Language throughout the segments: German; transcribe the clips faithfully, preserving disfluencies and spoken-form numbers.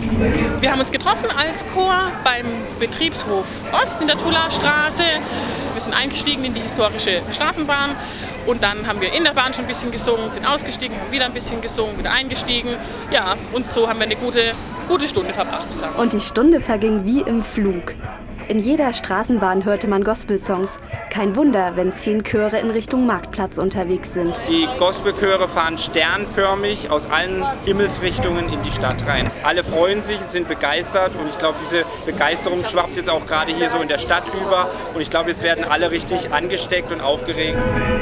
Wir haben uns getroffen als Chor beim Betriebshof Ost in der Tulastraße. Wir sind eingestiegen in die historische Straßenbahn und dann haben wir in der Bahn schon ein bisschen gesungen, sind ausgestiegen, haben wieder ein bisschen gesungen, wieder eingestiegen. Ja, und so haben wir eine gute, gute Stunde verbracht zusammen. Und die Stunde verging wie im Flug. In jeder Straßenbahn hörte man Gospelsongs. Kein Wunder, wenn zehn Chöre in Richtung Marktplatz unterwegs sind. Die Gospelchöre fahren sternförmig aus allen Himmelsrichtungen in die Stadt rein. Alle freuen sich, sind begeistert und ich glaube, diese Begeisterung schwappt jetzt auch gerade hier so in der Stadt über. Und ich glaube, jetzt werden alle richtig angesteckt und aufgeregt.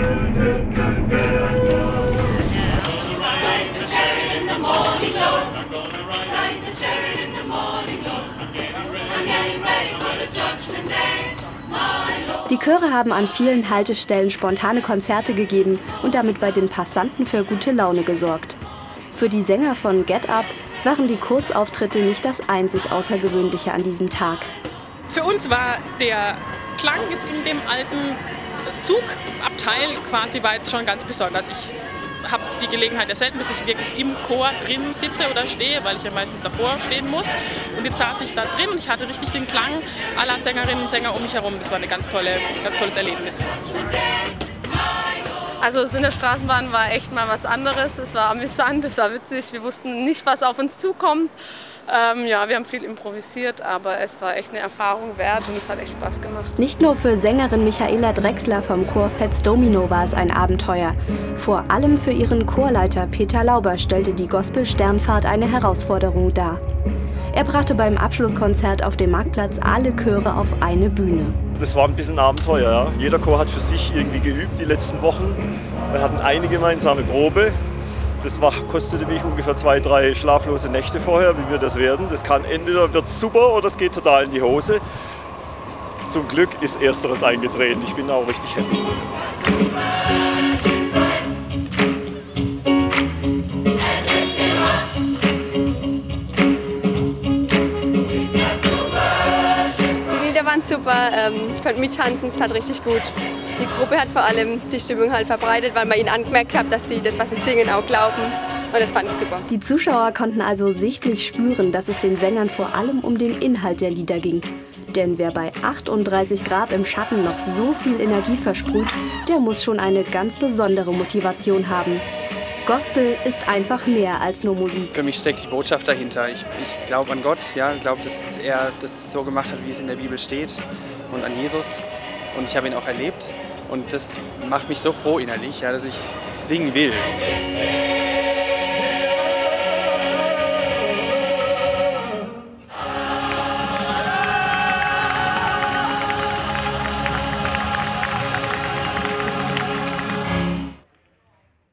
Die Chöre haben an vielen Haltestellen spontane Konzerte gegeben und damit bei den Passanten für gute Laune gesorgt. Für die Sänger von Get Up waren die Kurzauftritte nicht das einzig Außergewöhnliche an diesem Tag. Für uns war der Klang jetzt in dem alten Zugabteil quasi war jetzt schon ganz besonders. Ich habe die Gelegenheit ja selten, dass ich wirklich im Chor drin sitze oder stehe, weil ich ja meistens davor stehen muss. Und jetzt saß ich da drin und ich hatte richtig den Klang aller Sängerinnen und Sänger um mich herum. Das war ein ganz, tolle, ganz tolles Erlebnis. Also in der Straßenbahn war echt mal was anderes. Es war amüsant, es war witzig. Wir wussten nicht, was auf uns zukommt. Ähm, ja, wir haben viel improvisiert, aber es war echt eine Erfahrung wert und es hat echt Spaß gemacht. Nicht nur für Sängerin Michaela Drechsler vom Chor Fats Domino war es ein Abenteuer. Vor allem für ihren Chorleiter Peter Lauber stellte die Gospel-Sternfahrt eine Herausforderung dar. Er brachte beim Abschlusskonzert auf dem Marktplatz alle Chöre auf eine Bühne. Das war ein bisschen ein Abenteuer. Ja. Jeder Chor hat für sich irgendwie geübt die letzten Wochen. Wir hatten eine gemeinsame Probe. Das war, kostete mich ungefähr zwei, drei schlaflose Nächte vorher, wie wir das werden. Das kann entweder wird super oder es geht total in die Hose. Zum Glück ist Ersteres eingetreten. Ich bin auch richtig happy. Die Lieder waren super, ähm, konnten mittanzen, es hat richtig gut. Die Gruppe hat vor allem die Stimmung halt verbreitet, weil man ihnen angemerkt hat, dass sie das, was sie singen, auch glauben. Und das fand ich super. Die Zuschauer konnten also sichtlich spüren, dass es den Sängern vor allem um den Inhalt der Lieder ging. Denn wer bei achtunddreißig Grad im Schatten noch so viel Energie versprüht, der muss schon eine ganz besondere Motivation haben. Gospel ist einfach mehr als nur Musik. Für mich steckt die Botschaft dahinter. Ich, ich glaube an Gott, ja, glaube, dass er das so gemacht hat, wie es in der Bibel steht, und an Jesus. Und ich habe ihn auch erlebt und das macht mich so froh innerlich, ja, dass ich singen will.